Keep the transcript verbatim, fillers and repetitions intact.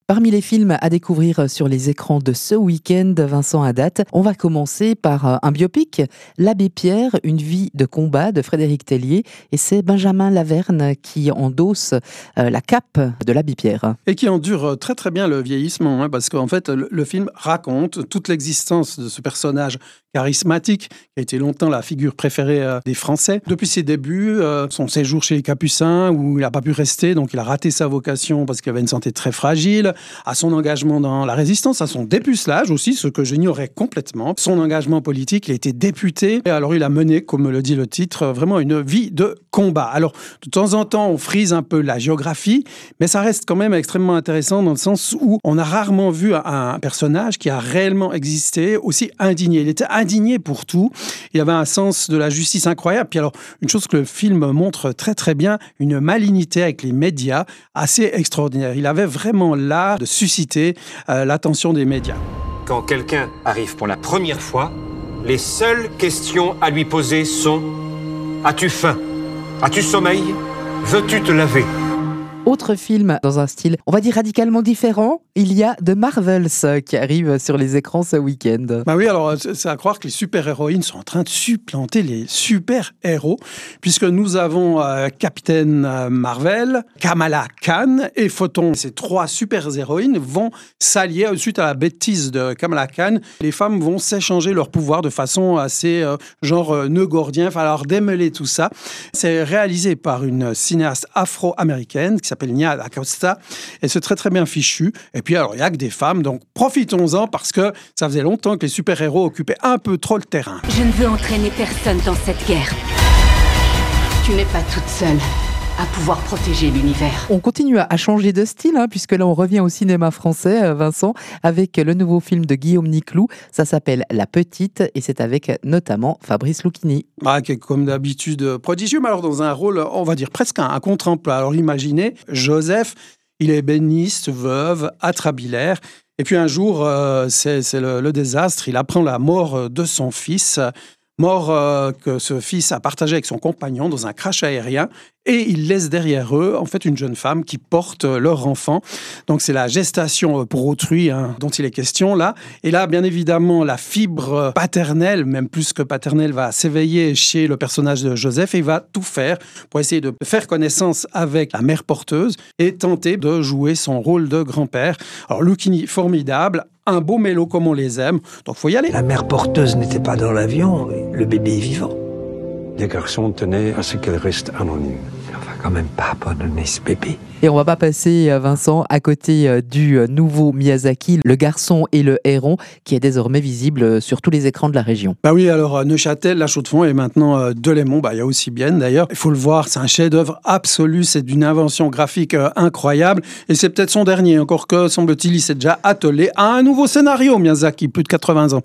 Parmi les films à découvrir sur les écrans de ce week-end, Vincent Haddad, on va commencer par un biopic, L'Abbé Pierre, une vie de combat de Frédéric Tellier. Et c'est Benjamin Laverne qui endosse euh, la cape de l'Abbé Pierre. Et qui endure très très bien le vieillissement, hein, parce qu'en fait, le, le film raconte toute l'existence de ce personnage charismatique, qui a été longtemps la figure préférée euh, des Français. Depuis ses débuts, euh, son séjour chez les Capucins, où il n'a pas pu rester, donc il a raté sa vocation parce qu'il avait une santé très fragile, à son engagement dans la résistance, à son dépucelage aussi, ce que j'ignorais complètement. Son engagement politique, il a été député, et alors il a mené, comme le dit le titre, vraiment une vie de combat. Alors, de temps en temps, on frise un peu la géographie, mais ça reste quand même extrêmement intéressant dans le sens où on a rarement vu un personnage qui a réellement existé aussi indigné. Il était indigné pour tout. Il avait un sens de la justice incroyable. Puis alors, une chose que le film montre très très bien, une malignité avec les médias assez extraordinaire. Il avait vraiment l'art de susciter euh, l'attention des médias. Quand quelqu'un arrive pour la première fois, les seules questions à lui poser sont: as-tu faim? As-tu sommeil? Veux-tu te laver? Autre film dans un style, on va dire radicalement différent, il y a The Marvels qui arrive sur les écrans ce week-end. Bah oui, alors c'est à croire que les super-héroïnes sont en train de supplanter les super-héros, puisque nous avons euh, Captain Marvel, Kamala Khan et Photon. Ces trois super-héroïnes vont s'allier suite à la bêtise de Kamala Khan. Les femmes vont s'échanger leurs pouvoirs de façon assez euh, genre euh, nœud gordien, il va falloir démêler tout ça. C'est réalisé par une cinéaste afro-américaine qui s'appelle Nia DaCosta, et c'est très très bien fichu. Et puis alors, il n'y a que des femmes, donc profitons-en parce que ça faisait longtemps que les super-héros occupaient un peu trop le terrain. Je ne veux entraîner personne dans cette guerre. Tu n'es pas toute seule à pouvoir protéger l'univers. On continue à changer de style, hein, puisque là on revient au cinéma français, Vincent, avec le nouveau film de Guillaume Niclou. Ça s'appelle La Petite et c'est avec notamment Fabrice Lucchini. Ah, qui est comme d'habitude prodigieux, mais alors dans un rôle, on va dire presque un, un contre-emploi. Alors imaginez, Joseph, il est béniste, veuve, atrabilaire. Et puis un jour, euh, c'est, c'est le, le désastre, il apprend la mort de son fils. Mort euh, que ce fils a partagé avec son compagnon dans un crash aérien, et il laisse derrière eux en fait une jeune femme qui porte leur enfant. Donc c'est la gestation pour autrui, hein, dont il est question là. Et là, bien évidemment, la fibre paternelle, même plus que paternelle, va s'éveiller chez le personnage de Joseph, et il va tout faire pour essayer de faire connaissance avec la mère porteuse et tenter de jouer son rôle de grand-père. Alors Lucchini, formidable. Un beau mélo comme on les aime, donc faut y aller. La mère porteuse n'était pas dans l'avion, le bébé est vivant. Les garçons tenaient à ce qu'elle reste anonyme. On va quand même pas abandonner ce bébé. Et on va pas passer, Vincent, à côté du nouveau Miyazaki, Le Garçon et le Héron, qui est désormais visible sur tous les écrans de la région. Bah oui, alors Neuchâtel, La Chaux-de-Fonds et maintenant Delémont, bah il y a aussi Bienne d'ailleurs. Il faut le voir, c'est un chef-d'œuvre absolu, c'est d'une invention graphique incroyable, et c'est peut-être son dernier, encore que semble-t-il, il s'est déjà attelé à un nouveau scénario, Miyazaki, plus de quatre-vingts ans.